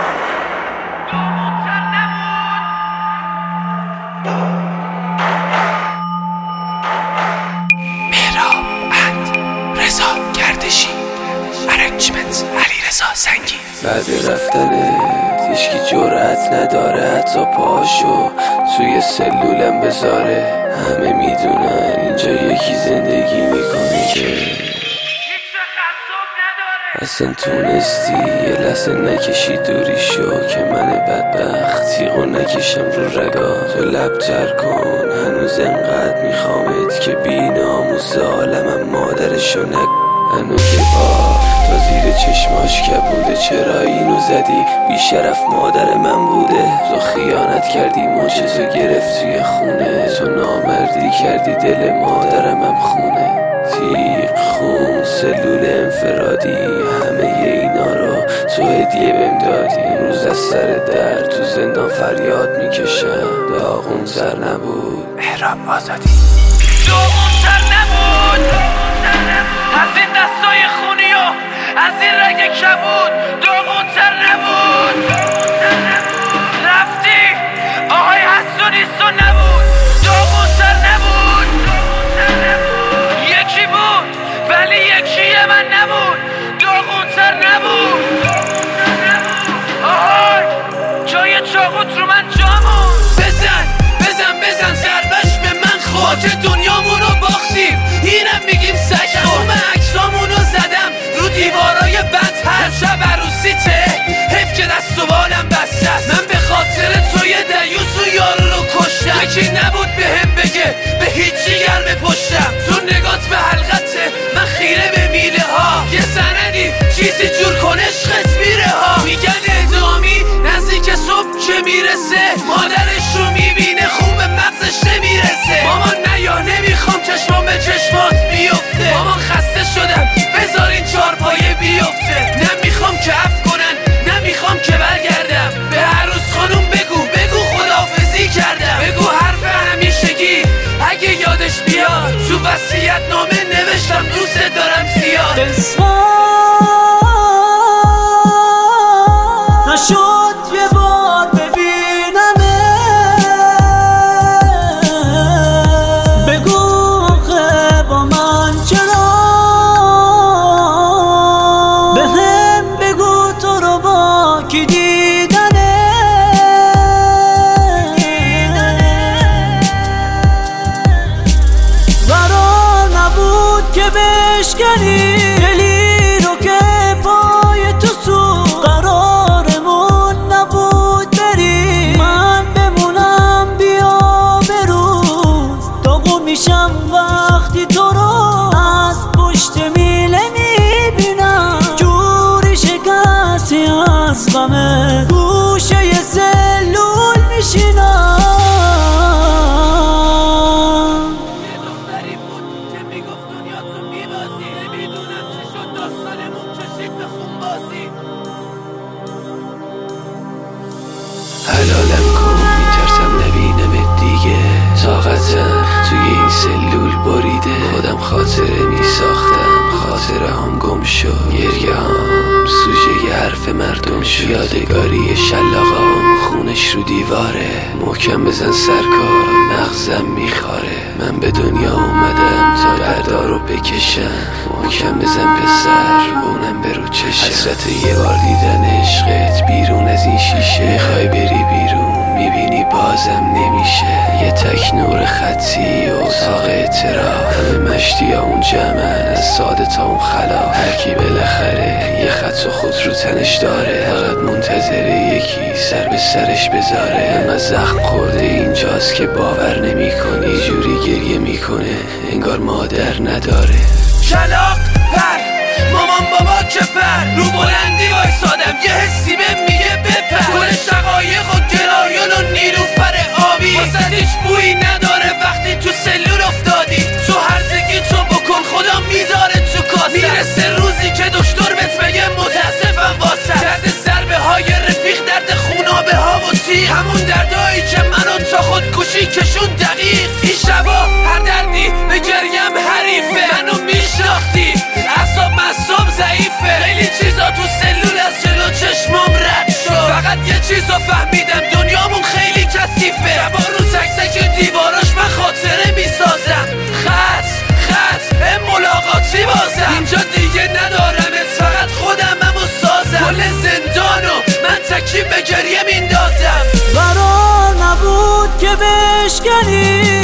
بعد رفتنت هیچکی جرأت نداره حتی پاشو توی سلولم بذاره. همه میدونن اینجا یکی زندگی میکنه که اصلا تونستی یه لحظه نکشی دوری شو که من بدبخت تیغو نکشم رو رگا. تو لبتر کن هنوز انقدر میخوامت که بیناموس عالمم مادرشو هنو که تا زیر چشماش کبوده. چرا اینو زدی؟ بیشرف مادر من بوده. تو خیانت کردی معجزه گرفت توی خونه. تو نامردی کردی دل مادرمم خونه. تیغ خون سلول انفرادی همه اینا رو تو هدیه بهم دادی. امروز از سر در تو زندان فریاد میکشم. داغون سر نبود مهراب آزادی. داغون سر نبود از این دستای خونی و از این رگ کبود. داغون تر نبود رفتی آهای حسونیستو نبود. داغون تر نبود یکی بود ولی یکی من نبود. داغون تر نبود آهای جای چاقوت رو من جامون. بزن ضربش به من خود دنیامونو باختیم. اینم میگیم سگ تمام عکسامونو زدم رو دیوارای بند. هر شب عروسیته حیف که دست و بالم بسته. من به خاطر توی دیوس و یارو رو کشتم. یکی نبود به هم بگه به هیچی گرم پشتم. تو نگات به حلقته من خیره به میله ها. یه سندی چیزی جور کن عشقت میره ها. میگن ادامی نزدیک صبح که میرسه. مادرش رو میبینه خوب مغزش نمیرسه. مامان نیا نمیخوام چشمام به چشمات بیفته. مامان خسته شدم بذار این چارپایه بیفته. نمیخوام که عفو کنن نمیخوام که برگردم. به عروس خانوم بگو خداحافظی کردم. بگو حرف همیشگی اگه یادش بیاد. تو وصیت نامه نوشتم دوست دارم زیاد. نشد یه بار ببینمه. بگو با من چرا. به هم بگو تو رو با کی دیدنه. قرار نبود که بشکنی دلی رو که پای تو سو. قرارمون نبود بری من بمونم بیا بروز. داغون میشم وقتی تو رو از پشت میله میبینم. جوری شکستی از غمه گوشه ی سلول میشینم. یه دختری بود که میگفت دنیا تو میبازی. نمیدونم چی شد داستانمون کشید به خونبازی. حلالم کن میترسم نبینمت دیگه. طاقتم توی این سلول بریده. خودم خاطره میساختم خاطره هم گم شد. گریه هم سوژه ی حرف مردم شد. یادگاری شلاقام خونش رو دیواره. محکم بزن سرکار مغزم میخاره. من به دنیا اومدم تا دردا رو بکشم. محکم بزن پسر اونم برو چشم. حسرت یه بار دیدن عشقت بیرون از این شیشه. میخوای بری بیرون میبینی بازم نمیشه. یه تک نور خطی اتاق اعتراف. همه مشتی ها اون جمعن از ساده تا اون خلاف. هرکی بالاخره یه خط و خود رو تنش داره. فقط منتظره یکی سر به سرش بذاره. انقدر زخم خورده اینجاست که باور نمیکنی. جوری گریه میکنه انگار مادر نداره. کلاق پر مامان بابا که پر رو بلندی وایسادم. یه حسی بهم میگه بپر. گل شقایق و گرایان و نیلوفر آبی. واسه هیچ بویی نداره وقتی تو سلول افتادی. تو هرزگی تو بکن خدا میذاره تو کاسه. میرسه روزی که دکتر بهت بگه متاسفم واسه. درد ضربه های رفیق درد خونابه ها و تیغ. همون دردایی که منو تا خودکشی کشون دقیق. این شبا هر دردی به گریم حریفه. منو میشناختی اعصاب مصاب ضعیفه. خیلی چیزا تو روزا فهمیدم دنیامون خیلی کثیفه، شبا رو تک تک دیواراش من خاطره میسازم. خط ملاقاتی بازم، اینجا دیگه ندارمت، فقط خودمم و سازم. کل زندانو من تکی به گریه میندازم. قرار نبود که بشکنی